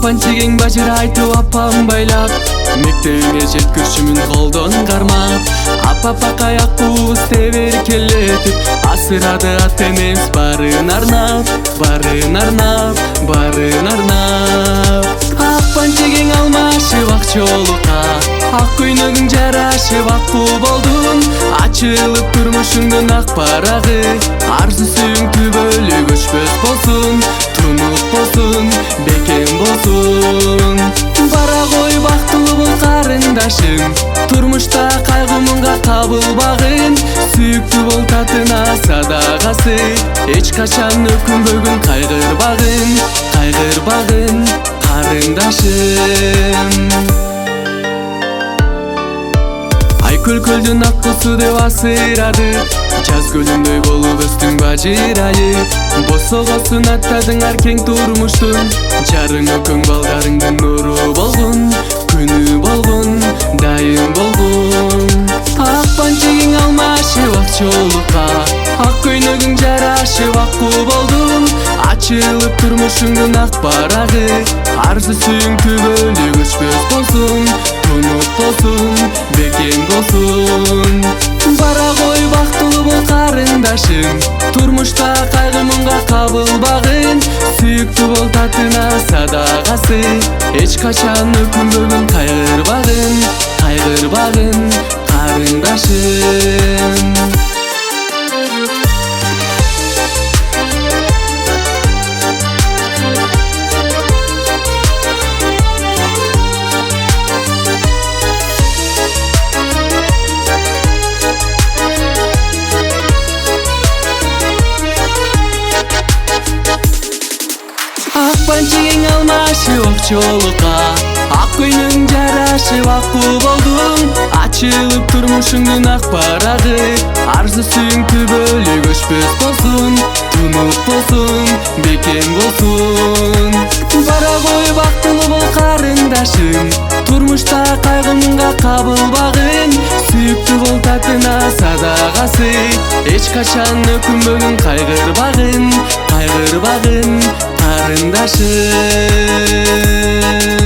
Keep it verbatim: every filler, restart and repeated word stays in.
Акпанчиген бажыр айтып апам байлап, мектебиңе жеткүрчүмүн колдон кармап. Апа пакай ак кууз тебер келетип, асырады ата энемиз барын арнап, барын арнап, барын арнап. Акпанчиген алмашып ак жолука, ак көйнөгүң жарашып аккуу болдун. Ачылып турмушуңдун ак барагы, арзусуң түбөлү көчпөс болсун, тунук болсун, бекем болсун. Бара кой бактылуу бул карындашым, турмушта кайгы муңга кабылбагын. Сүйүктүү бол татына садагасы, эч качан өкүнбөгүн кайгырбагын, кайгырбагын карындашым. Ай көл-көлдүн ак кусу деп асырады, жаз көлүндөй болуп өстүң бажырайы. Босогосун аттадың ар кең турмуштун, жарың өкөң балдарыңдын нуру болгун, күнү болгун, дайым болгун. Акпанчиген алмашып ак жолука, ак көйнөгүң жарашып аккуу болдун. Ачылып турмушуңдун ак барагы, арзусуң түбөлү көчпөс болсун, тунук болсун, бекем болсун. Бара кой бактылуу бол карындашым, турмушта кайгы муңга кабылбагын. Сүйүктүү бол татына садагасы, эч качан өкүнбөгүн кайгырбагын, кайгырбагын карындашым. Акпанчиген алмашып ак жолука, ак көйнөгүң жарашып аккуу болдун. Ачылып турмушуңдун ак барагы, арзусуң түбөлү көчпөс болсун, тунук болсун, бекем болсун. Бара кой бактылуу бол карындашым, турмушта кайгы муңга кабылбагын. Сүйүктүү бол татына садагасы, эч качан өкүнбөгүн кайгырбагын, кайгырбагын карындашым.